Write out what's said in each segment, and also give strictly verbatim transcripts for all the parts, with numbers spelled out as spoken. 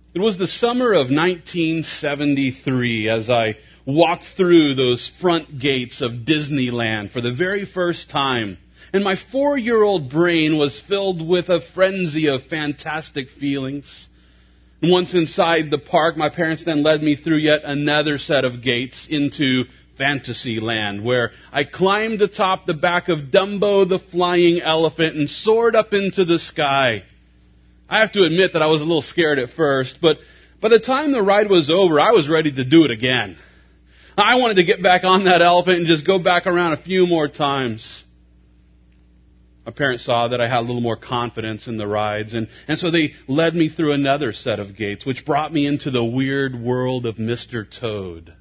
It was the summer of nineteen seventy-three as I walked through those front gates of Disneyland for the very first time. And my four-year-old brain was filled with a frenzy of fantastic feelings. And once inside the park, my parents then led me through yet another set of gates into Fantasyland, where I climbed atop the back of Dumbo the flying elephant and soared up into the sky. I have to admit that I was a little scared at first, but by the time the ride was over, I was ready to do it again. I wanted to get back on that elephant and just go back around a few more times. My parents saw that I had a little more confidence in the rides, and, and so they led me through another set of gates, which brought me into the weird world of Mister Toad.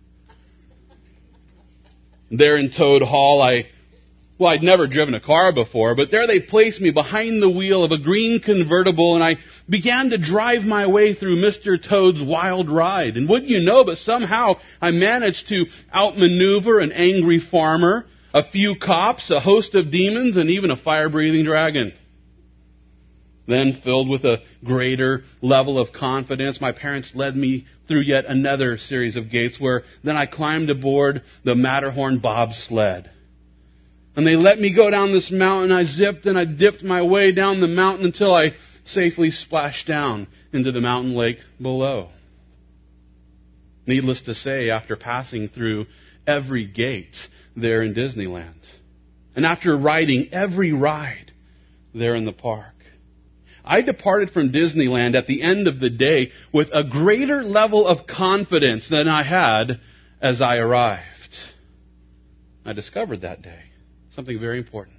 There in Toad Hall, I, well, I'd never driven a car before, but there they placed me behind the wheel of a green convertible, and I began to drive my way through Mister Toad's wild ride. And wouldn't you know, but somehow I managed to outmaneuver an angry farmer, a few cops, a host of demons, and even a fire-breathing dragon. Then, filled with a greater level of confidence, my parents led me through yet another series of gates where then I climbed aboard the Matterhorn bobsled. And they let me go down this mountain. I zipped and I dipped my way down the mountain until I safely splashed down into the mountain lake below. Needless to say, after passing through every gate there in Disneyland, and after riding every ride there in the park, I departed from Disneyland at the end of the day with a greater level of confidence than I had as I arrived. I discovered that day something very important.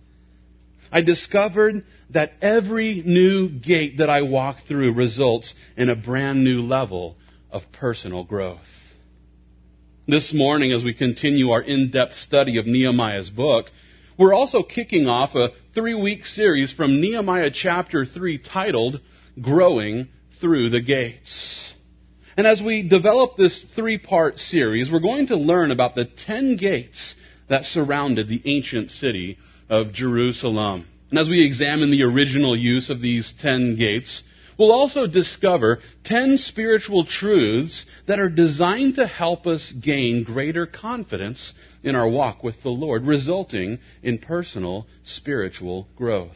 I discovered that every new gate that I walk through results in a brand new level of personal growth. This morning, as we continue our in-depth study of Nehemiah's book, we're also kicking off a three-week series from Nehemiah chapter three titled, Growing Through the Gates. And as we develop this three-part series, we're going to learn about the ten gates that surrounded the ancient city of Jerusalem. And as we examine the original use of these ten gates, we'll also discover ten spiritual truths that are designed to help us gain greater confidence in our walk with the Lord, resulting in personal spiritual growth.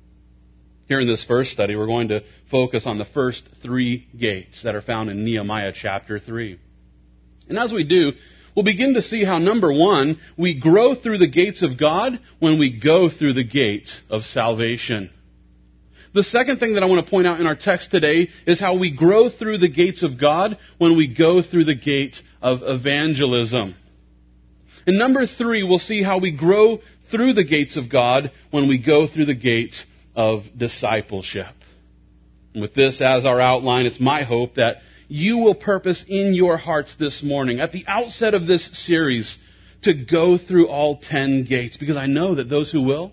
Here in this first study, we're going to focus on the first three gates that are found in Nehemiah chapter three. And as we do, we'll begin to see how, number one, we grow through the gates of God when we go through the gate of salvation. The second thing that I want to point out in our text today is how we grow through the gates of God when we go through the gate of evangelism. And number three, we'll see how we grow through the gates of God when we go through the gate of discipleship. And with this as our outline, it's my hope that you will purpose in your hearts this morning, at the outset of this series, to go through all ten gates. Because I know that those who will,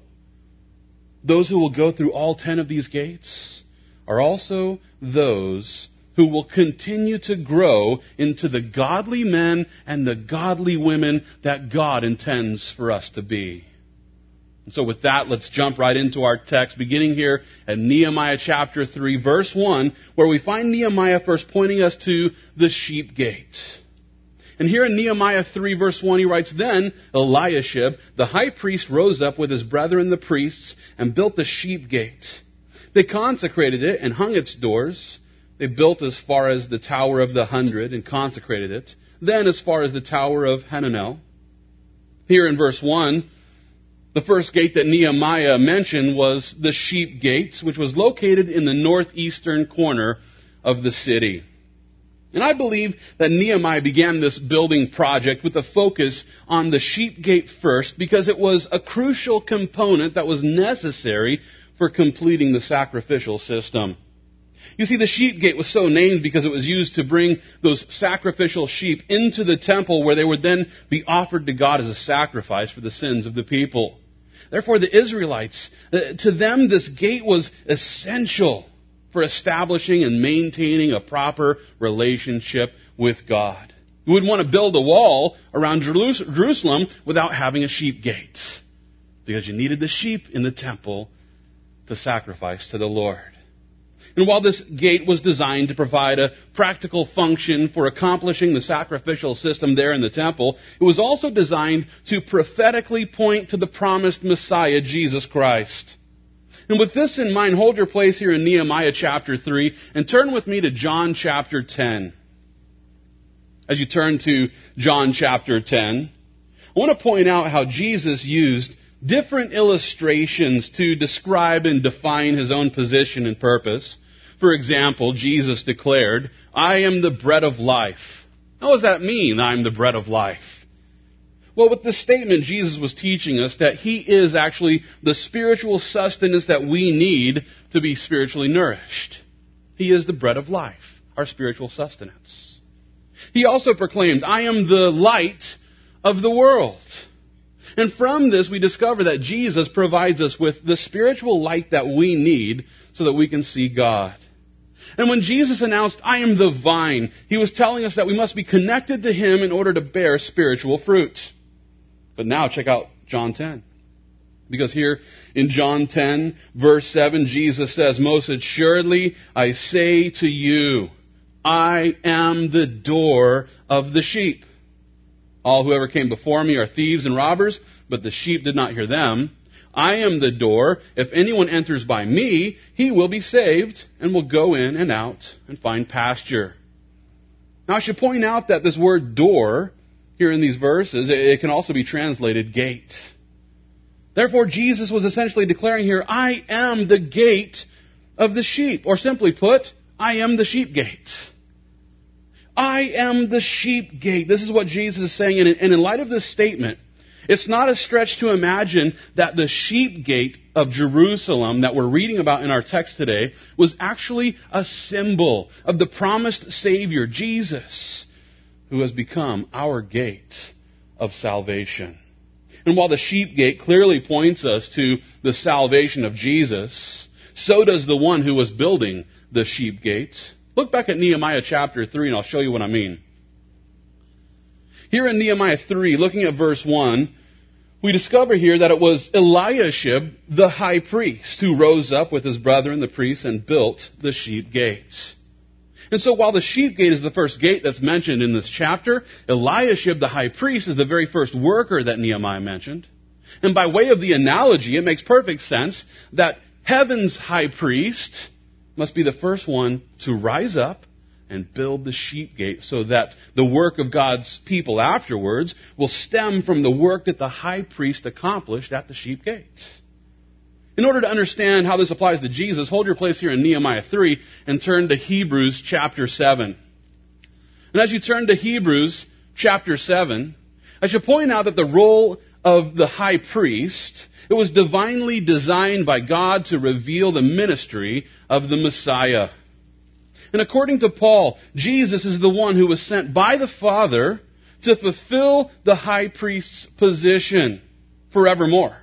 those who will go through all ten of these gates are also those who will continue to grow into the godly men and the godly women that God intends for us to be. And so with that, let's jump right into our text, beginning here at Nehemiah chapter three, verse one, where we find Nehemiah first pointing us to the sheep gate. And here in Nehemiah three, verse one, he writes, Then Eliashib, the high priest, rose up with his brethren the priests and built the sheep gate. They consecrated it and hung its doors. They built as far as the Tower of the Hundred and consecrated it. Then as far as the Tower of Hananel. Here in verse one, the first gate that Nehemiah mentioned was the sheep gate, which was located in the northeastern corner of the city. And I believe that Nehemiah began this building project with a focus on the sheep gate first because it was a crucial component that was necessary for completing the sacrificial system. You see, the sheep gate was so named because it was used to bring those sacrificial sheep into the temple where they would then be offered to God as a sacrifice for the sins of the people. Therefore, the Israelites, to them, this gate was essential for establishing and maintaining a proper relationship with God. You wouldn't want to build a wall around Jerusalem without having a sheep gate, because you needed the sheep in the temple to sacrifice to the Lord. And while this gate was designed to provide a practical function for accomplishing the sacrificial system there in the temple, it was also designed to prophetically point to the promised Messiah, Jesus Christ. And with this in mind, hold your place here in Nehemiah chapter three and turn with me to John chapter ten. As you turn to John chapter ten, I want to point out how Jesus used different illustrations to describe and define his own position and purpose. For example, Jesus declared, "I am the bread of life." Now, what does that mean, I'm the bread of life? Well, with this statement, Jesus was teaching us that he is actually the spiritual sustenance that we need to be spiritually nourished. He is the bread of life, our spiritual sustenance. He also proclaimed, "I am the light of the world." And from this, we discover that Jesus provides us with the spiritual light that we need so that we can see God. And when Jesus announced, "I am the vine," he was telling us that we must be connected to him in order to bear spiritual fruit. But now check out John ten. Because here in John ten, verse seven, Jesus says, "Most assuredly, I say to you, I am the door of the sheep. All who ever came before me are thieves and robbers, but the sheep did not hear them. I am the door. If anyone enters by me, he will be saved and will go in and out and find pasture." Now I should point out that this word door here in these verses, it can also be translated gate. Therefore, Jesus was essentially declaring here, "I am the gate of the sheep." Or simply put, I am the sheep gate. I am the sheep gate. This is what Jesus is saying. And in light of this statement, it's not a stretch to imagine that the sheep gate of Jerusalem that we're reading about in our text today was actually a symbol of the promised Savior, Jesus, who has become our gate of salvation. And while the sheep gate clearly points us to the salvation of Jesus, so does the one who was building the sheep gate. Look back at Nehemiah chapter three and I'll show you what I mean. Here in Nehemiah three, looking at verse one, we discover here that it was Eliashib, the high priest, who rose up with his brethren, the priests, and built the sheep gate. And so while the sheep gate is the first gate that's mentioned in this chapter, Eliashib, the high priest, is the very first worker that Nehemiah mentioned. And by way of the analogy, it makes perfect sense that heaven's high priest must be the first one to rise up and build the sheep gate so that the work of God's people afterwards will stem from the work that the high priest accomplished at the sheep gate. In order to understand how this applies to Jesus, hold your place here in Nehemiah three and turn to Hebrews chapter seven. And as you turn to Hebrews chapter seven, I should point out that the role of the high priest, it was divinely designed by God to reveal the ministry of the Messiah. And according to Paul, Jesus is the one who was sent by the Father to fulfill the high priest's position forevermore.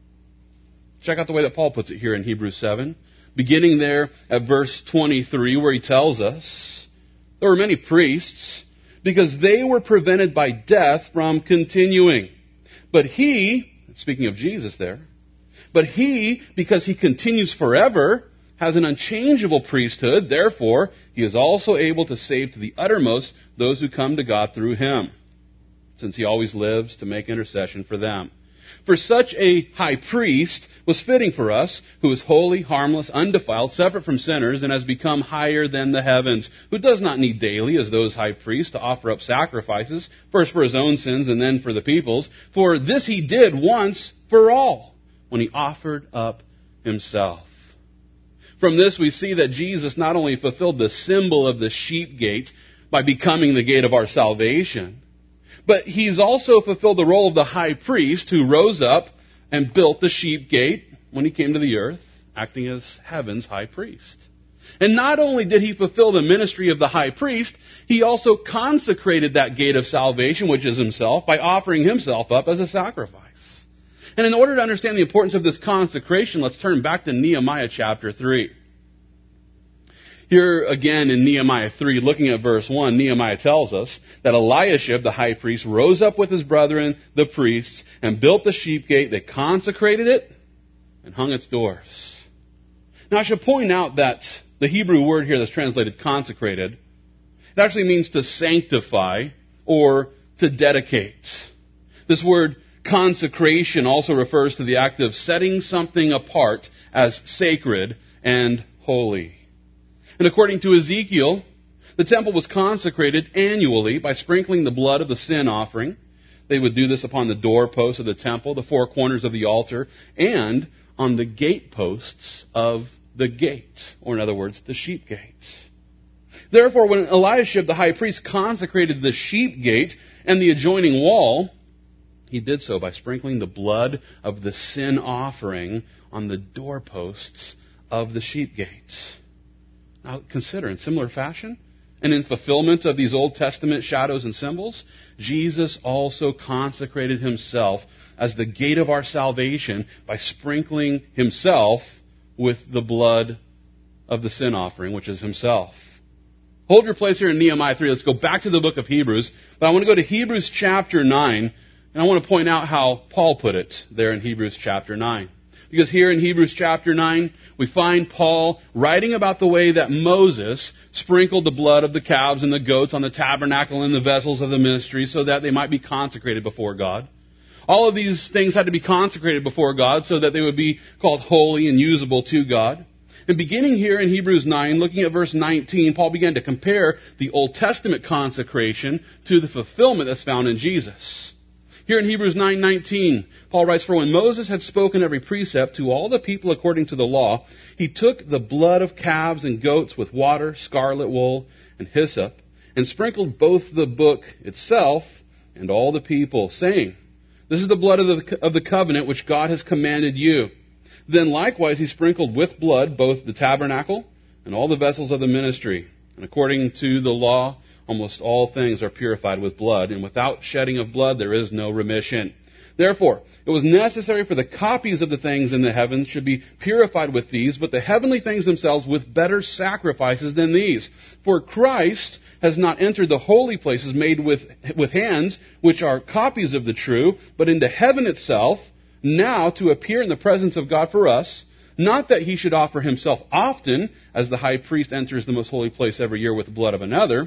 Check out the way that Paul puts it here in Hebrews seven, beginning there at verse twenty-three, where he tells us, "There were many priests, because they were prevented by death from continuing. But he," speaking of Jesus there, "but he, because he continues forever, has an unchangeable priesthood. Therefore, he is also able to save to the uttermost those who come to God through him, since he always lives to make intercession for them. For such a high priest was fitting for us, who is holy, harmless, undefiled, separate from sinners, and has become higher than the heavens, who does not need daily, as those high priests, to offer up sacrifices, first for his own sins and then for the people's. For this he did once for all, when he offered up himself." From this we see that Jesus not only fulfilled the symbol of the sheep gate by becoming the gate of our salvation, but he's also fulfilled the role of the high priest who rose up and built the sheep gate when he came to the earth, acting as heaven's high priest. And not only did he fulfill the ministry of the high priest, he also consecrated that gate of salvation, which is himself, by offering himself up as a sacrifice. And in order to understand the importance of this consecration, let's turn back to Nehemiah chapter three. Here again in Nehemiah three, looking at verse one, Nehemiah tells us that Eliashib, the high priest, rose up with his brethren, the priests, and built the sheep gate. They consecrated it and hung its doors. Now I should point out that The Hebrew word here that's translated consecrated, it actually means to sanctify or to dedicate. This word consecration also refers to the act of setting something apart as sacred and holy. And according to Ezekiel, the temple was consecrated annually by sprinkling the blood of the sin offering. They would do this upon the doorposts of the temple, the four corners of the altar, and on the gateposts of the gate, or in other words, the sheep gate. Therefore, when Eliashib the high priest consecrated the sheep gate and the adjoining wall, he did so by sprinkling the blood of the sin offering on the doorposts of the sheep gate. Now consider, in similar fashion, and in fulfillment of these Old Testament shadows and symbols, Jesus also consecrated himself as the gate of our salvation by sprinkling himself with the blood of the sin offering, which is himself. Hold your place here in Nehemiah three. Let's go back to the book of Hebrews. But I want to go to Hebrews chapter nine, and I want to point out how Paul put it there in Hebrews chapter nine. Because here in Hebrews chapter nine, we find Paul writing about the way that Moses sprinkled the blood of the calves and the goats on the tabernacle and the vessels of the ministry so that they might be consecrated before God. All of these things had to be consecrated before God so that they would be called holy and usable to God. And beginning here in Hebrews nine, looking at verse nineteen, Paul began to compare the Old Testament consecration to the fulfillment that's found in Jesus. Here in Hebrews nine nineteen, Paul writes, "For when Moses had spoken every precept to all the people according to the law, he took the blood of calves and goats with water, scarlet wool, and hyssop, and sprinkled both the book itself and all the people, saying, 'This is the blood of the, of the covenant which God has commanded you.' Then likewise he sprinkled with blood both the tabernacle and all the vessels of the ministry. And according to the law, almost all things are purified with blood, and without shedding of blood there is no remission. Therefore, it was necessary for the copies of the things in the heavens should be purified with these, but the heavenly things themselves with better sacrifices than these. For Christ has not entered the holy places made with, with hands, which are copies of the true, but into heaven itself, now to appear in the presence of God for us, not that he should offer himself often, as the high priest enters the most holy place every year with the blood of another.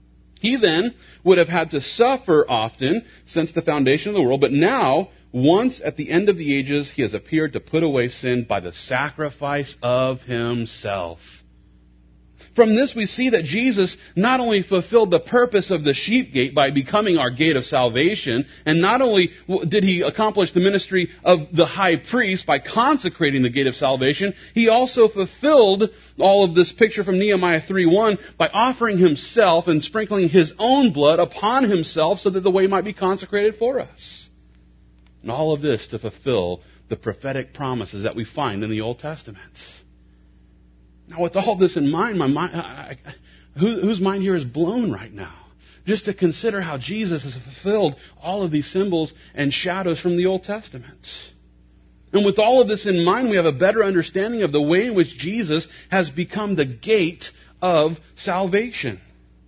He then would have had to suffer often since the foundation of the world, but now, once at the end of the ages, he has appeared to put away sin by the sacrifice of himself." From this we see that Jesus not only fulfilled the purpose of the sheep gate by becoming our gate of salvation, and not only did he accomplish the ministry of the high priest by consecrating the gate of salvation, he also fulfilled all of this picture from Nehemiah three one by offering himself and sprinkling his own blood upon himself so that the way might be consecrated for us. And all of this to fulfill the prophetic promises that we find in the Old Testament. Now, with all this in mind, my mind, I, I, who, whose mind here is blown right now? Just to consider how Jesus has fulfilled all of these symbols and shadows from the Old Testament. And with all of this in mind, we have a better understanding of the way in which Jesus has become the gate of salvation.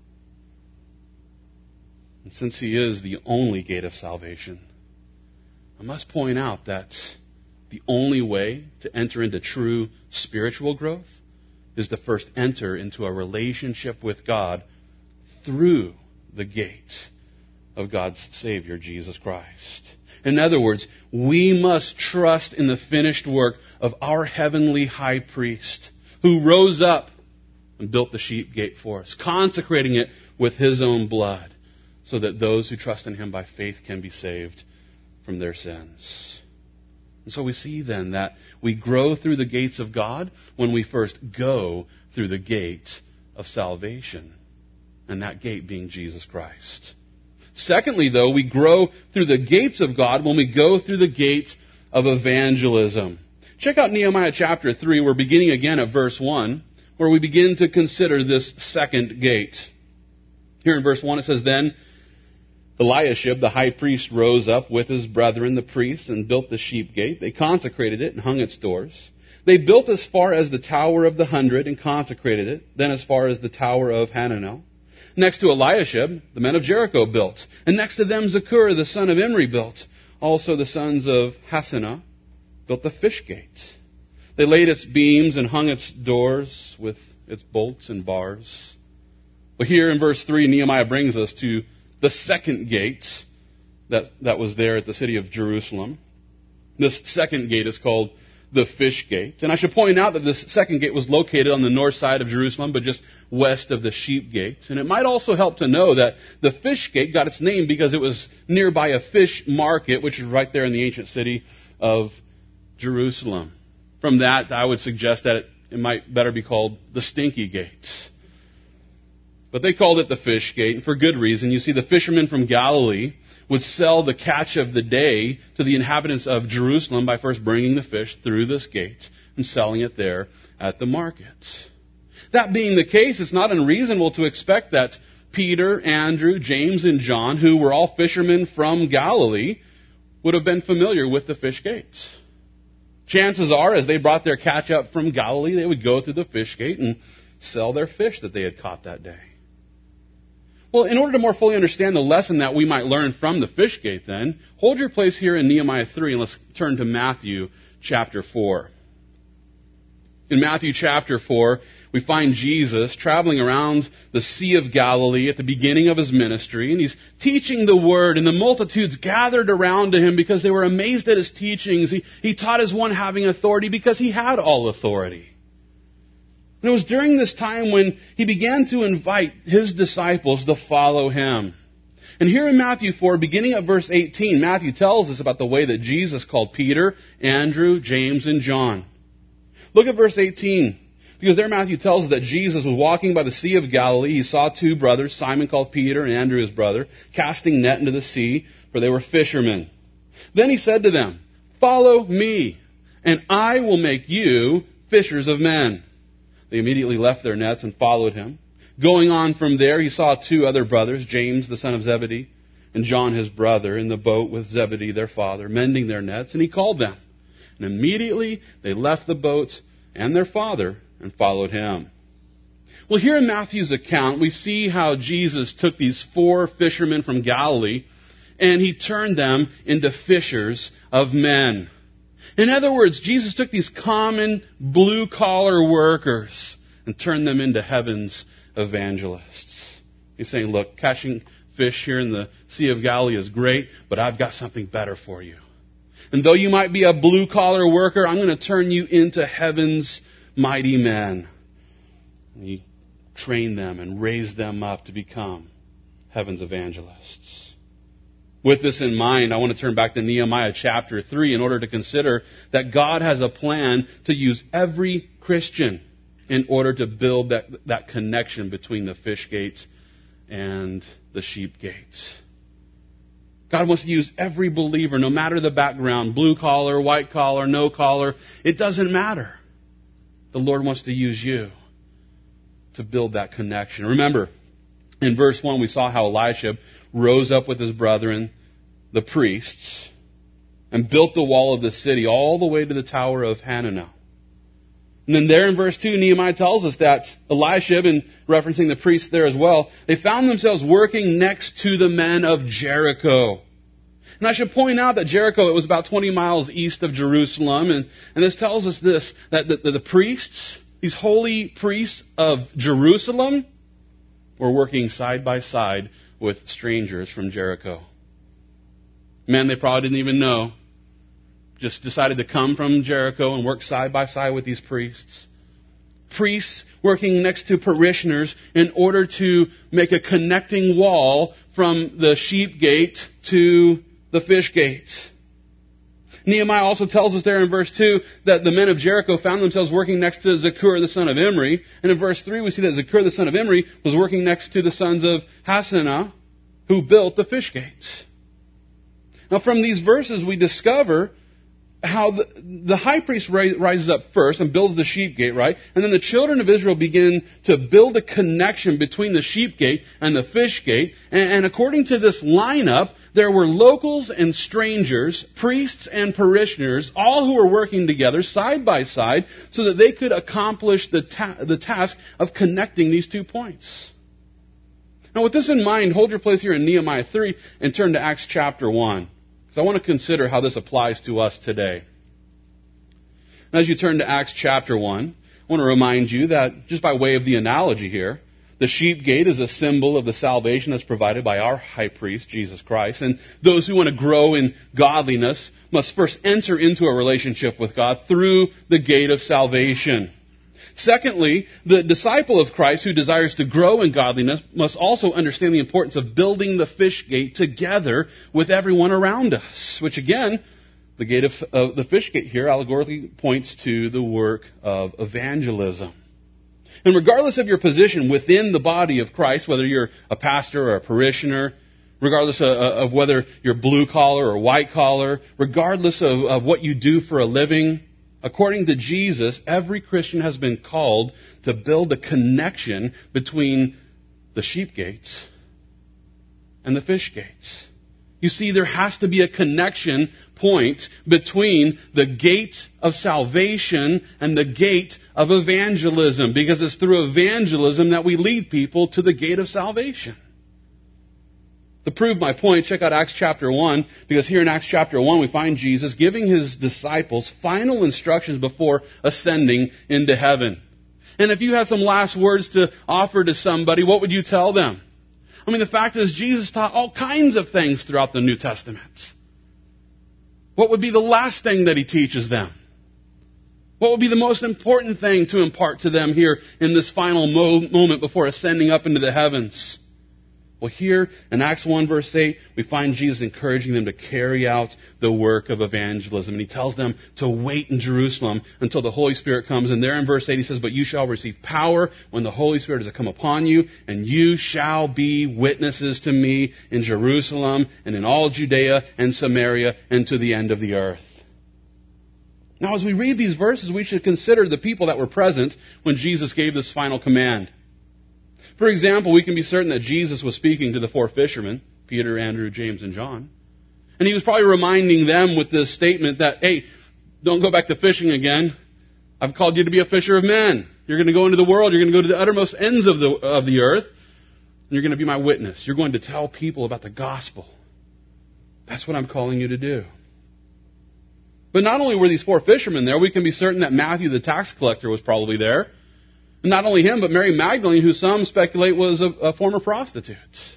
And since he is the only gate of salvation, I must point out that the only way to enter into true spiritual growth is to first enter into a relationship with God through the gate of God's Savior, Jesus Christ. In other words, we must trust in the finished work of our heavenly high priest who rose up and built the sheep gate for us, consecrating it with his own blood so that those who trust in him by faith can be saved from their sins. And so we see then that we grow through the gates of God when we first go through the gate of salvation, and that gate being Jesus Christ. Secondly, though, we grow through the gates of God when we go through the gate of evangelism. Check out Nehemiah chapter three. We're beginning again at verse one, where we begin to consider this second gate. Here in verse one it says, "Then Eliashib, the high priest, rose up with his brethren, the priests, and built the sheep gate. They consecrated it and hung its doors. They built as far as the Tower of the Hundred and consecrated it, then as far as the Tower of Hananel. Next to Eliashib, the men of Jericho built, and next to them Zakur, the son of Imri, built. Also the sons of Hassenaah built the fish gate. They laid its beams and hung its doors with its bolts and bars. But here in verse three, Nehemiah brings us to the second gate that, that was there at the city of Jerusalem. This second gate is called the Fish Gate. And I should point out that this second gate was located on the north side of Jerusalem, but just west of the Sheep Gate. And it might also help to know that the Fish Gate got its name because it was nearby a fish market, which is right there in the ancient city of Jerusalem. From that, I would suggest that it, it might better be called the Stinky Gate. But they called it the Fish Gate, and for good reason. You see, the fishermen from Galilee would sell the catch of the day to the inhabitants of Jerusalem by first bringing the fish through this gate and selling it there at the market. That being the case, it's not unreasonable to expect that Peter, Andrew, James, and John, who were all fishermen from Galilee, would have been familiar with the fish gates. Chances are, as they brought their catch up from Galilee, they would go through the fish gate and sell their fish that they had caught that day. Well, in order to more fully understand the lesson that we might learn from the fish gate then, hold your place here in Nehemiah three and let's turn to Matthew chapter four. In Matthew chapter four, we find Jesus traveling around the Sea of Galilee at the beginning of his ministry, and he's teaching the word, and the multitudes gathered around to him because they were amazed at his teachings. He, he taught as one having authority because he had all authority. And it was during this time when he began to invite his disciples to follow him. And here in Matthew four, beginning at verse eighteen, Matthew tells us about the way that Jesus called Peter, Andrew, James, and John. Look at verse eighteen. Because there Matthew tells us that Jesus was walking by the Sea of Galilee. He saw two brothers, Simon called Peter and Andrew his brother, casting net into the sea, for they were fishermen. Then he said to them, "Follow me, and I will make you fishers of men." They immediately left their nets and followed him. Going on from there, he saw two other brothers, James the son of Zebedee, and John his brother, in the boat with Zebedee their father, mending their nets, and he called them. And immediately they left the boats and their father and followed him. Well, here in Matthew's account, we see how Jesus took these four fishermen from Galilee and he turned them into fishers of men. In other words, Jesus took these common blue-collar workers and turned them into heaven's evangelists. He's saying, look, catching fish here in the Sea of Galilee is great, but I've got something better for you. And though you might be a blue-collar worker, I'm going to turn you into heaven's mighty men. And he trained them and raised them up to become heaven's evangelists. With this in mind, I want to turn back to Nehemiah chapter three in order to consider that God has a plan to use every Christian in order to build that, that connection between the fish gates and the sheep gates. God wants to use every believer, no matter the background, blue collar, white collar, no collar. It doesn't matter. The Lord wants to use you to build that connection. Remember, in verse one, we saw how Elisha rose up with his brethren, the priests, and built the wall of the city all the way to the tower of Hananel. And then there in verse two, Nehemiah tells us that Elisha, and referencing the priests there as well, they found themselves working next to the men of Jericho. And I should point out that Jericho, it was about twenty miles east of Jerusalem, and, and this tells us this, that the, the, the priests, these holy priests of Jerusalem, were working side by side with strangers from Jericho. Men they probably didn't even know. Just decided to come from Jericho and work side by side with these priests. Priests working next to parishioners in order to make a connecting wall from the sheep gate to the fish gates. Nehemiah also tells us there in verse two that the men of Jericho found themselves working next to Zakur, the son of Imri. And in verse three we see that Zakur, the son of Imri, was working next to the sons of Hassenaah, who built the fish gates. Now from these verses we discover how the, the high priest rises up first and builds the sheep gate, right? And then the children of Israel begin to build a connection between the sheep gate and the fish gate. And, and according to this lineup, there were locals and strangers, priests and parishioners, all who were working together side by side so that they could accomplish the, ta- the task of connecting these two points. Now with this in mind, hold your place here in Nehemiah three and turn to Acts chapter one. So I want to consider how this applies to us today. And as you turn to Acts chapter one, I want to remind you that, just by way of the analogy here, the sheep gate is a symbol of the salvation that's provided by our high priest, Jesus Christ. And those who want to grow in godliness must first enter into a relationship with God through the gate of salvation. Secondly, the disciple of Christ who desires to grow in godliness must also understand the importance of building the fish gate together with everyone around us, which again, the gate of uh, the fish gate here allegorically points to the work of evangelism. And regardless of your position within the body of Christ, whether you're a pastor or a parishioner, regardless of, of whether you're blue collar or white collar, regardless of, of what you do for a living, according to Jesus, every Christian has been called to build a connection between the sheep gates and the fish gates. You see, there has to be a connection point between the gate of salvation and the gate of evangelism, because it's through evangelism that we lead people to the gate of salvation. To prove my point, check out Acts chapter one, because here in Acts chapter one we find Jesus giving his disciples final instructions before ascending into heaven. And if you had some last words to offer to somebody, what would you tell them? I mean, the fact is, Jesus taught all kinds of things throughout the New Testament. What would be the last thing that he teaches them? What would be the most important thing to impart to them here in this final mo- moment before ascending up into the heavens? Well, here in Acts one verse eight, we find Jesus encouraging them to carry out the work of evangelism. And he tells them to wait in Jerusalem until the Holy Spirit comes. And there in verse eight he says, "But you shall receive power when the Holy Spirit is to come upon you, and you shall be witnesses to me in Jerusalem and in all Judea and Samaria and to the end of the earth." Now, as we read these verses, we should consider the people that were present when Jesus gave this final command. For example, we can be certain that Jesus was speaking to the four fishermen, Peter, Andrew, James, and John. And he was probably reminding them with this statement that, hey, don't go back to fishing again. I've called you to be a fisher of men. You're going to go into the world. You're going to go to the uttermost ends of the, of the earth. And you're going to be my witness. You're going to tell people about the gospel. That's what I'm calling you to do. But not only were these four fishermen there, we can be certain that Matthew the tax collector was probably there. And not only him, but Mary Magdalene, who some speculate was a, a former prostitute.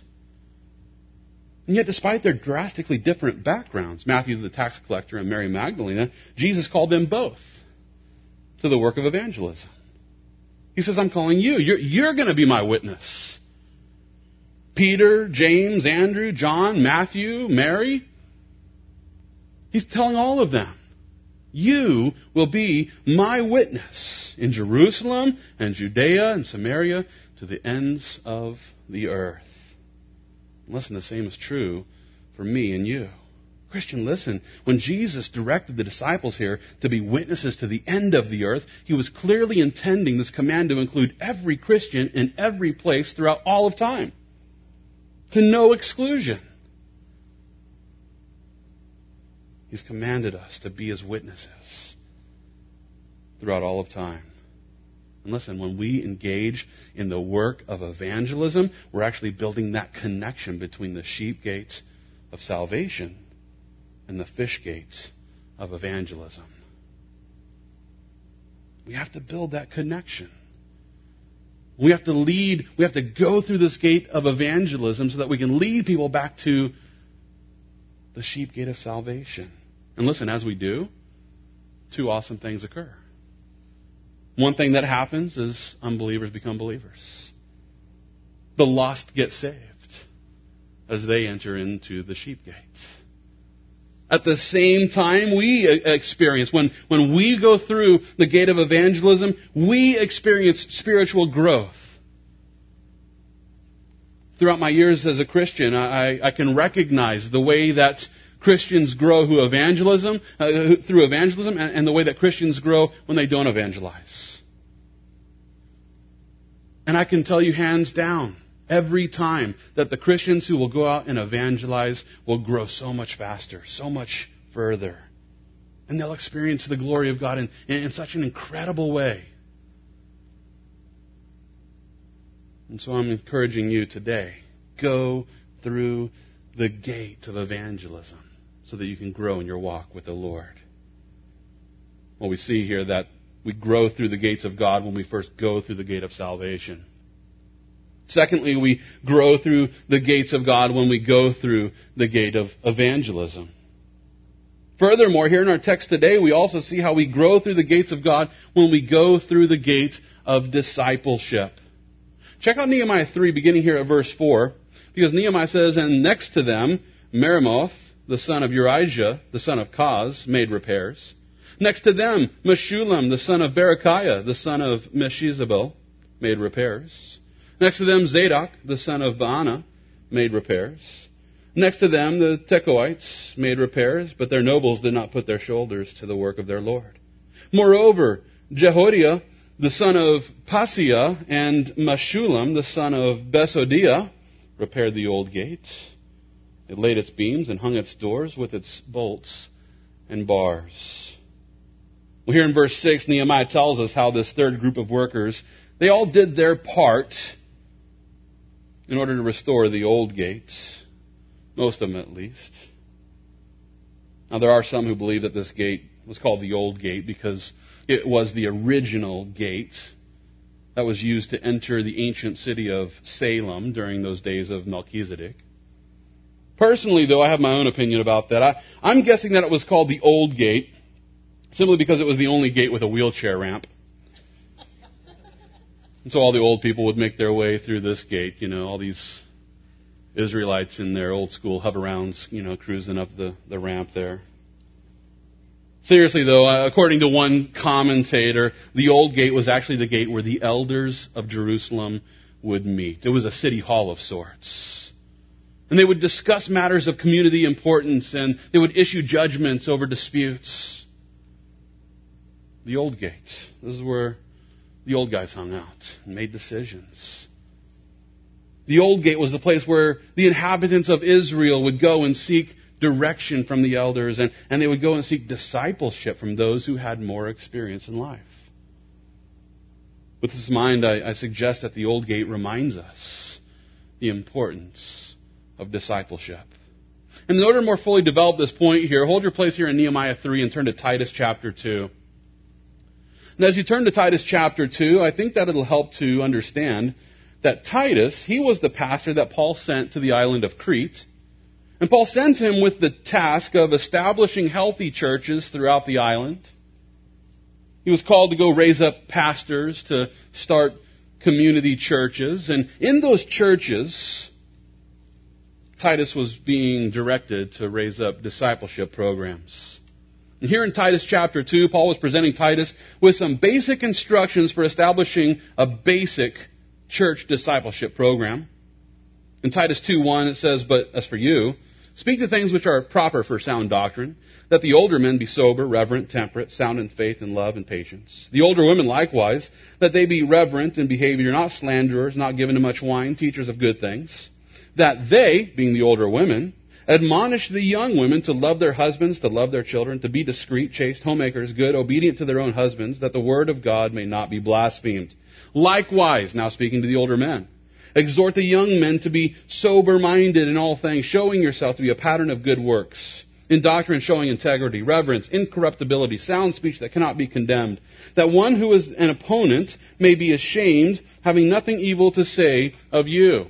And yet, despite their drastically different backgrounds, Matthew the tax collector and Mary Magdalene, Jesus called them both to the work of evangelism. He says, I'm calling you. You're, you're going to be my witness. Peter, James, Andrew, John, Matthew, Mary. He's telling all of them, you will be my witness in Jerusalem and Judea and Samaria to the ends of the earth. Listen, the same is true for me and you. Christian, listen. When Jesus directed the disciples here to be witnesses to the end of the earth, he was clearly intending this command to include every Christian in every place throughout all of time. To no exclusion. He's commanded us to be his witnesses throughout all of time. And listen, when we engage in the work of evangelism, we're actually building that connection between the sheep gates of salvation and the fish gates of evangelism. We have to build that connection. We have to lead, we have to go through this gate of evangelism so that we can lead people back to the sheep gate of salvation. And listen, as we do, two awesome things occur. One thing that happens is unbelievers become believers. The lost get saved as they enter into the sheep gates. At the same time, we experience, when, when we go through the gate of evangelism, we experience spiritual growth. Throughout my years as a Christian, I, I can recognize the way that Christians grow through evangelism, uh, through evangelism, and, and the way that Christians grow when they don't evangelize. And I can tell you hands down, every time, that the Christians who will go out and evangelize will grow so much faster, so much further. And they'll experience the glory of God in, in such an incredible way. And so I'm encouraging you today, go through the gate of evangelism so that you can grow in your walk with the Lord. Well, we see here that we grow through the gates of God when we first go through the gate of salvation. Secondly, we grow through the gates of God when we go through the gate of evangelism. Furthermore, here in our text today, we also see how we grow through the gates of God when we go through the gate of discipleship. Check out Nehemiah three, beginning here at verse four, because Nehemiah says, "And next to them, Meremoth, the son of Urijah, the son of Koz, made repairs. Next to them, Meshullam, the son of Berechiah, the son of Meshizabel, made repairs. Next to them, Zadok, the son of Baana, made repairs. Next to them, the Tekoites made repairs, but their nobles did not put their shoulders to the work of their Lord. Moreover, Jehoiada, the son of Paseah, and Meshullam, the son of Besodiah, repaired the old gate. It laid its beams and hung its doors with its bolts and bars." Well, here in verse six, Nehemiah tells us how this third group of workers, they all did their part in order to restore the old gate. Most of them, at least. Now, there are some who believe that this gate was called the Old Gate because it was the original gate that was used to enter the ancient city of Salem during those days of Melchizedek. Personally, though, I have my own opinion about that. I, I'm guessing that it was called the Old Gate simply because it was the only gate with a wheelchair ramp. And so all the old people would make their way through this gate, you know, all these Israelites in their old school hover-rounds, you know, cruising up the, the ramp there. Seriously, though, according to one commentator, the old gate was actually the gate where the elders of Jerusalem would meet. It was a city hall of sorts. And they would discuss matters of community importance, and they would issue judgments over disputes. The old gate. This is where the old guys hung out and made decisions. The old gate was the place where the inhabitants of Israel would go and seek direction from the elders, and, and they would go and seek discipleship from those who had more experience in life. With this in mind, I, I suggest that the old gate reminds us the importance of discipleship. And in order to more fully develop this point here, hold your place here in Nehemiah three and turn to Titus chapter two. And as you turn to Titus chapter two, I think that it'll help to understand that Titus, he was the pastor that Paul sent to the island of Crete. And Paul sent him with the task of establishing healthy churches throughout the island. He was called to go raise up pastors to start community churches. And in those churches, Titus was being directed to raise up discipleship programs. And here in Titus chapter two, Paul was presenting Titus with some basic instructions for establishing a basic church discipleship program. In Titus two one, it says, "But as for you, speak to things which are proper for sound doctrine, that the older men be sober, reverent, temperate, sound in faith and love and patience. The older women likewise, that they be reverent in behavior, not slanderers, not given to much wine, teachers of good things. That they, being the older women, admonish the young women to love their husbands, to love their children, to be discreet, chaste, homemakers, good, obedient to their own husbands, that the word of God may not be blasphemed. Likewise," now speaking to the older men, "exhort the young men to be sober-minded in all things, showing yourself to be a pattern of good works. In doctrine showing integrity, reverence, incorruptibility, sound speech that cannot be condemned. That one who is an opponent may be ashamed, having nothing evil to say of you."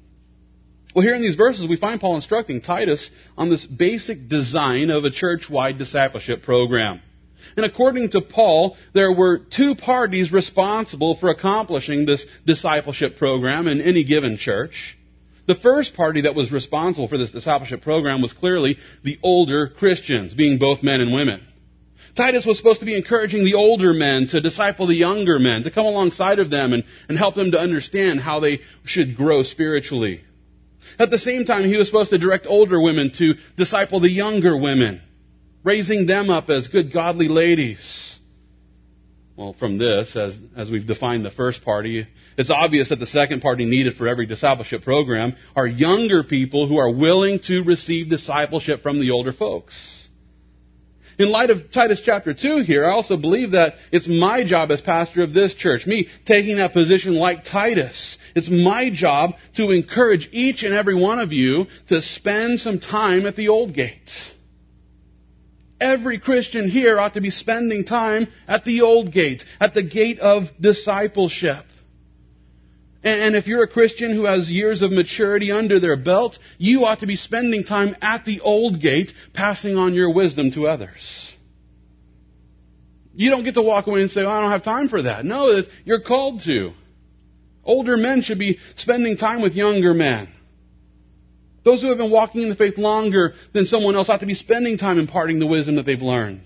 Well, here in these verses, we find Paul instructing Titus on this basic design of a church-wide discipleship program. And according to Paul, there were two parties responsible for accomplishing this discipleship program in any given church. The first party that was responsible for this discipleship program was clearly the older Christians, being both men and women. Titus was supposed to be encouraging the older men to disciple the younger men, to come alongside of them and, and help them to understand how they should grow spiritually. At the same time, he was supposed to direct older women to disciple the younger women, raising them up as good, godly ladies. Well, from this, as, as we've defined the first party, it's obvious that the second party needed for every discipleship program are younger people who are willing to receive discipleship from the older folks. In light of Titus chapter two here, I also believe that it's my job as pastor of this church, me taking that position like Titus. It's my job to encourage each and every one of you to spend some time at the old gate. every Christian here ought to be spending time at the old gate, at the gate of discipleship. And if you're a Christian who has years of maturity under their belt, you ought to be spending time at the old gate, passing on your wisdom to others. You don't get to walk away and say, oh, I don't have time for that. No, you're called to. Older men should be spending time with younger men. Those who have been walking in the faith longer than someone else ought to be spending time imparting the wisdom that they've learned.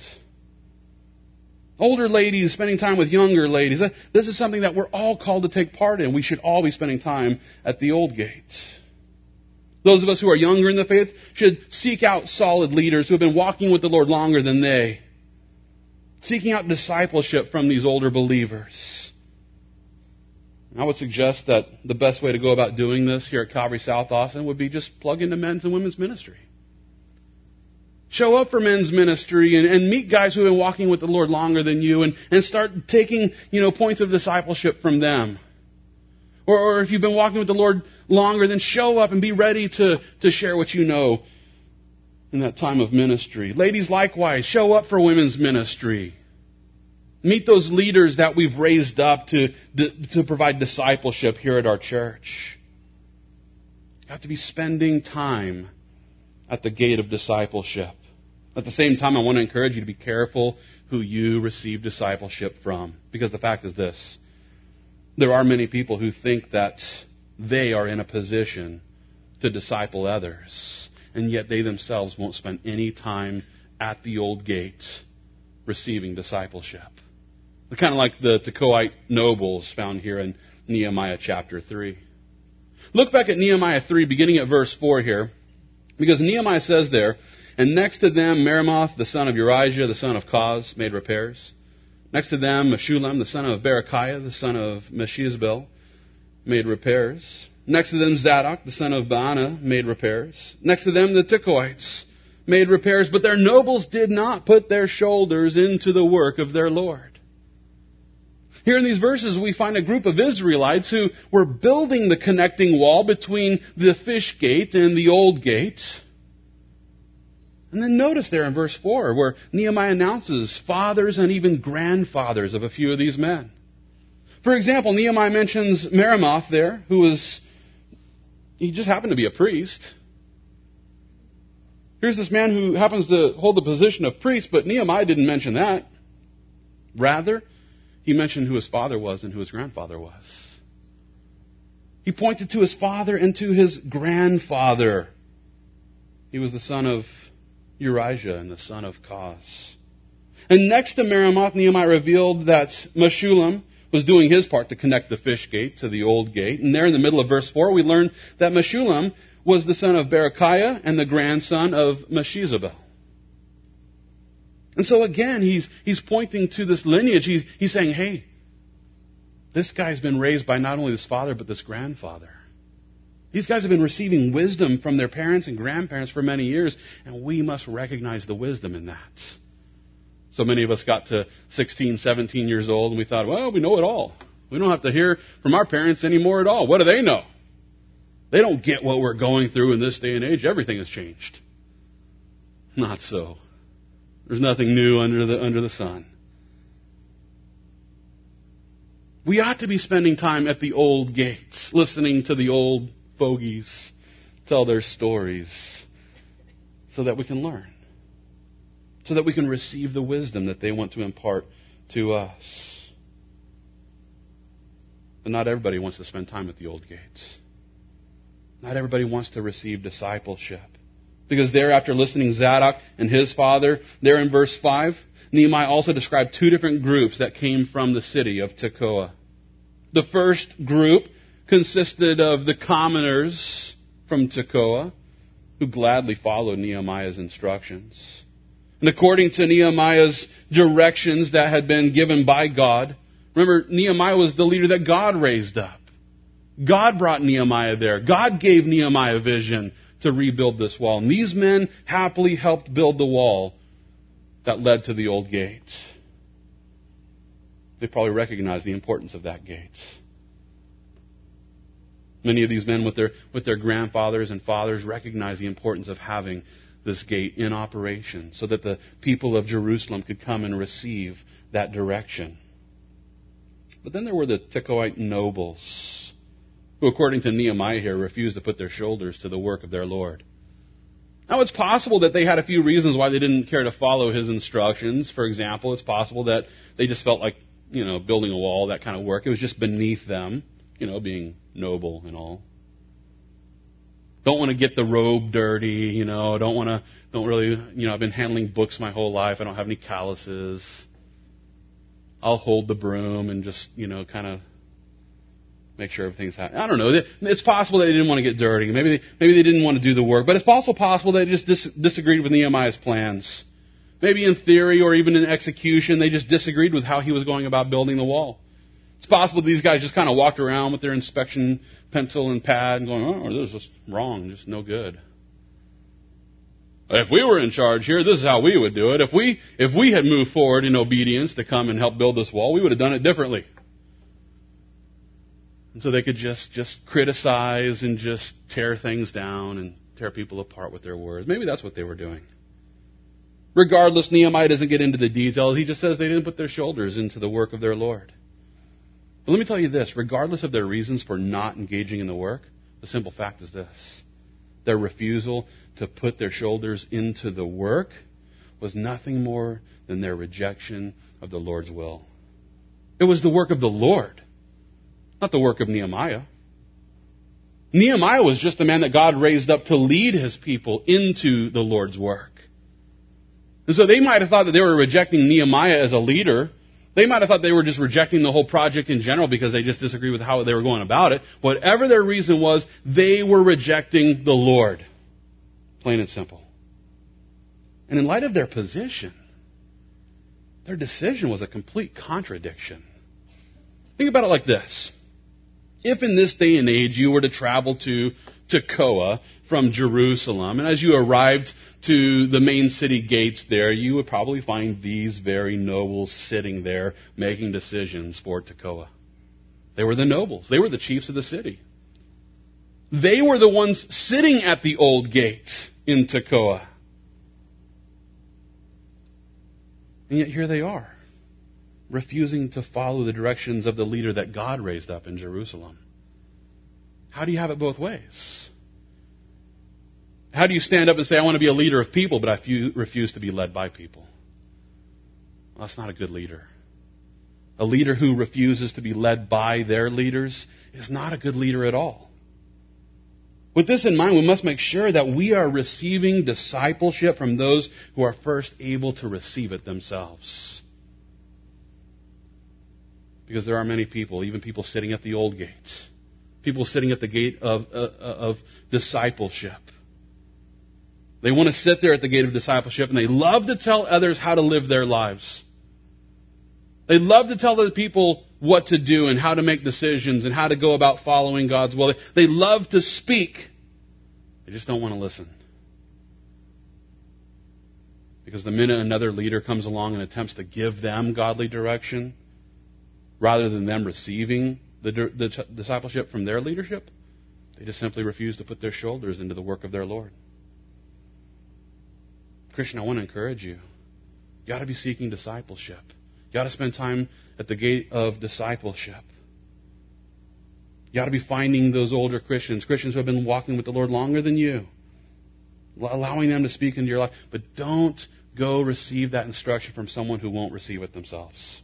Older ladies spending time with younger ladies. This is something that we're all called to take part in. We should all be spending time at the old gate. Those of us who are younger in the faith should seek out solid leaders who have been walking with the Lord longer than they. Seeking out discipleship from these older believers. I would suggest that the best way to go about doing this here at Calvary South Austin would be just plug into men's and women's ministry. Show up for men's ministry and, and meet guys who have been walking with the Lord longer than you and, and start taking, you know, points of discipleship from them. Or, or if you've been walking with the Lord longer, then show up and be ready to, to share what you know in that time of ministry. Ladies, likewise, show up for women's ministry. Meet those leaders that we've raised up to, to provide discipleship here at our church. You have to be spending time at the gate of discipleship. At the same time, I want to encourage you to be careful who you receive discipleship from. Because the fact is this. There are many people who think that they are in a position to disciple others. And yet they themselves won't spend any time at the old gate receiving discipleship. They're kind of like the Tekoite nobles found here in Nehemiah chapter three. Look back at Nehemiah three, beginning at verse four here. Because Nehemiah says there, and next to them Meremoth, the son of Urijah, the son of Koz, made repairs. Next to them Meshullam, the son of Berechiah, the son of Meshizbel, made repairs. Next to them Zadok, the son of Baana, made repairs. Next to them the Tekoites made repairs, but their nobles did not put their shoulders into the work of their Lord. Here in these verses we find a group of Israelites who were building the connecting wall between the fish gate and the old gate. And then notice there in verse four where Nehemiah announces fathers and even grandfathers of a few of these men. For example, Nehemiah mentions Meremoth there, who was, he just happened to be a priest. Here's this man who happens to hold the position of priest, but Nehemiah didn't mention that. Rather, he mentioned who his father was and who his grandfather was. He pointed to his father and to his grandfather. He was the son of Urijah and the son of Koz. And next to Meremoth, Nehemiah revealed that Meshullam was doing his part to connect the fish gate to the old gate. And there in the middle of verse four, we learn that Meshullam was the son of Berechiah and the grandson of Meshizabel. And so again, he's he's pointing to this lineage. He's, he's saying, hey, this guy's been raised by not only this father, but this grandfather. These guys have been receiving wisdom from their parents and grandparents for many years, and we must recognize the wisdom in that. So many of us got to sixteen, seventeen years old, and we thought, well, we know it all. We don't have to hear from our parents anymore at all. What do they know? They don't get what we're going through in this day and age. Everything has changed. Not so. There's nothing new under the under the sun. We ought to be spending time at the old gates, listening to the old fogies tell their stories so that we can learn, so that we can receive the wisdom that they want to impart to us. But not everybody wants to spend time at the old gates. Not everybody wants to receive discipleship. Because there, after listening Zadok and his father, there in verse five, Nehemiah also described two different groups that came from the city of Tekoa. The first group consisted of the commoners from Tekoa, who gladly followed Nehemiah's instructions. And according to Nehemiah's directions that had been given by God, remember, Nehemiah was the leader that God raised up. God brought Nehemiah there. God gave Nehemiah vision to rebuild this wall. And these men happily helped build the wall that led to the old gate. They probably recognized the importance of that gate. Many of these men with their with their grandfathers and fathers recognize the importance of having this gate in operation so that the people of Jerusalem could come and receive that direction. But then there were the Tekoite nobles, who, according to Nehemiah here, refused to put their shoulders to the work of their Lord. Now, it's possible that they had a few reasons why they didn't care to follow his instructions. For example, it's possible that they just felt like, you know, building a wall, that kind of work, it was just beneath them, you know, being noble and all. Don't want to get the robe dirty, you know, don't want to, don't really, you know, I've been handling books my whole life, I don't have any calluses. I'll hold the broom and just, you know, kind of make sure everything's happening. I don't know. It's possible that they didn't want to get dirty. Maybe they, maybe they didn't want to do the work. But it's also possible they just dis- disagreed with Nehemiah's plans. Maybe in theory or even in execution, they just disagreed with how he was going about building the wall. It's possible that these guys just kind of walked around with their inspection pencil and pad and going, oh, this is just wrong, just no good. If we were in charge here, this is how we would do it. If we if we had moved forward in obedience to come and help build this wall, we would have done it differently. And so they could just, just criticize and just tear things down and tear people apart with their words. Maybe that's what they were doing. Regardless, Nehemiah doesn't get into the details. He just says they didn't put their shoulders into the work of their Lord. But let me tell you this. Regardless of their reasons for not engaging in the work, the simple fact is this. Their refusal to put their shoulders into the work was nothing more than their rejection of the Lord's will. It was the work of the Lord, not the work of Nehemiah. Nehemiah was just the man that God raised up to lead his people into the Lord's work. And so they might have thought that they were rejecting Nehemiah as a leader. They might have thought they were just rejecting the whole project in general because they just disagreed with how they were going about it. Whatever their reason was, they were rejecting the Lord. Plain and simple. And in light of their position, their decision was a complete contradiction. Think about it like this. If in this day and age you were to travel to Tekoa from Jerusalem, and as you arrived to the main city gates there, you would probably find these very nobles sitting there making decisions for Tekoa. They were the nobles. They were the chiefs of the city. They were the ones sitting at the old gate in Tekoa. And yet here they are, refusing to follow the directions of the leader that God raised up in Jerusalem. How do you have it both ways? How do you stand up and say, I want to be a leader of people, but I refuse to be led by people? Well, that's not a good leader. A leader who refuses to be led by their leaders is not a good leader at all. With this in mind, we must make sure that we are receiving discipleship from those who are first able to receive it themselves. Because there are many people, even people sitting at the old gate, people sitting at the gate of, uh, of discipleship. They want to sit there at the gate of discipleship, and they love to tell others how to live their lives. They love to tell other people what to do and how to make decisions and how to go about following God's will. They love to speak. They just don't want to listen. Because the minute another leader comes along and attempts to give them godly direction, rather than them receiving the, the discipleship from their leadership, they just simply refuse to put their shoulders into the work of their Lord. Christian, I want to encourage you. You ought to be seeking discipleship. You ought to spend time at the gate of discipleship. You ought to be finding those older Christians, Christians who have been walking with the Lord longer than you, allowing them to speak into your life. But don't go receive that instruction from someone who won't receive it themselves.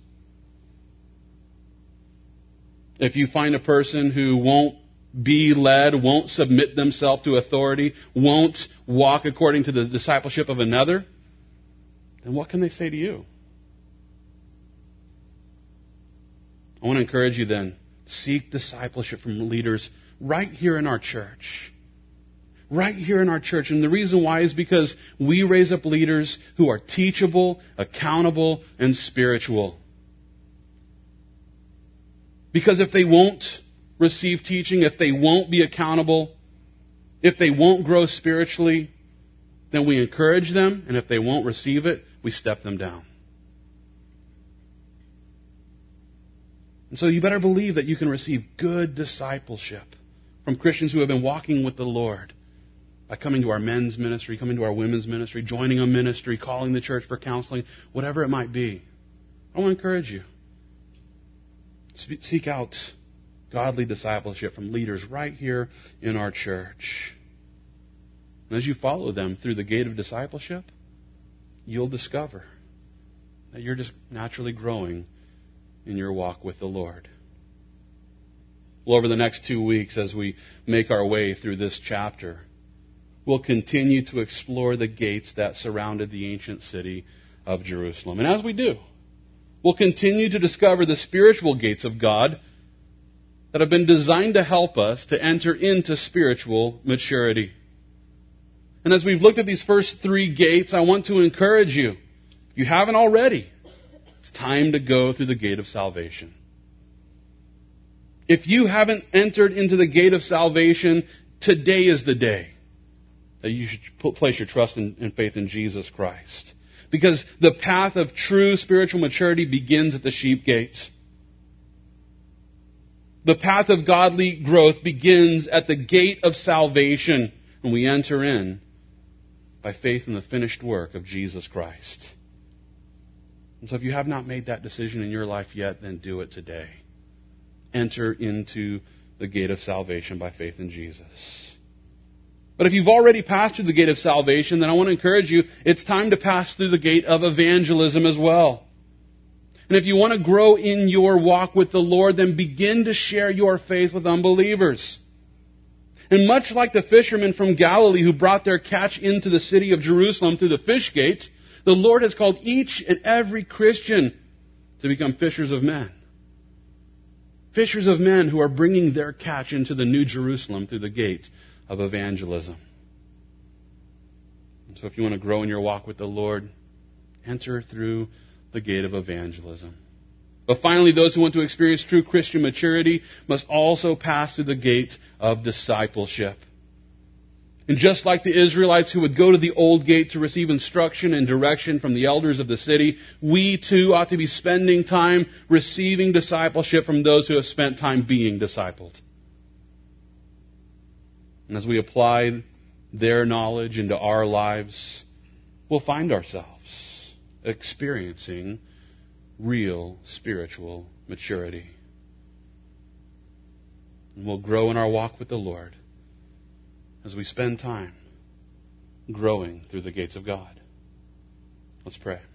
If you find a person who won't be led, won't submit themselves to authority, won't walk according to the discipleship of another, then what can they say to you? I want to encourage you then, seek discipleship from leaders right here in our church. Right here in our church. And the reason why is because we raise up leaders who are teachable, accountable, and spiritual. Because if they won't receive teaching, if they won't be accountable, if they won't grow spiritually, then we encourage them, and if they won't receive it, we step them down. And so you better believe that you can receive good discipleship from Christians who have been walking with the Lord. by coming to our men's ministry, coming to our women's ministry, joining a ministry, calling the church for counseling, whatever it might be. I want to encourage you. Seek out godly discipleship from leaders right here in our church. And as you follow them through the gate of discipleship, you'll discover that you're just naturally growing in your walk with the Lord. Well, over the next two weeks, as we make our way through this chapter, we'll continue to explore the gates that surrounded the ancient city of Jerusalem. And as we do, we'll continue to discover the spiritual gates of God that have been designed to help us to enter into spiritual maturity. And as we've looked at these first three gates, I want to encourage you, if you haven't already, it's time to go through the gate of salvation. If you haven't entered into the gate of salvation, today is the day that you should put, place your trust and, and faith in Jesus Christ. Because the path of true spiritual maturity begins at the sheep gate. The path of godly growth begins at the gate of salvation when we enter in by faith in the finished work of Jesus Christ. And so if you have not made that decision in your life yet, then do it today. Enter into the gate of salvation by faith in Jesus. But if you've already passed through the gate of salvation, then I want to encourage you, it's time to pass through the gate of evangelism as well. And if you want to grow in your walk with the Lord, then begin to share your faith with unbelievers. And much like the fishermen from Galilee who brought their catch into the city of Jerusalem through the fish gate, the Lord has called each and every Christian to become fishers of men. Fishers of men who are bringing their catch into the New Jerusalem through the gate of evangelism. And so if you want to grow in your walk with the Lord, enter through the gate of evangelism. But finally, those who want to experience true Christian maturity must also pass through the gate of discipleship. And just like the Israelites who would go to the old gate to receive instruction and direction from the elders of the city, we too ought to be spending time receiving discipleship from those who have spent time being discipled. And as we apply their knowledge into our lives, we'll find ourselves experiencing real spiritual maturity. And we'll grow in our walk with the Lord as we spend time growing through the gates of God. Let's pray.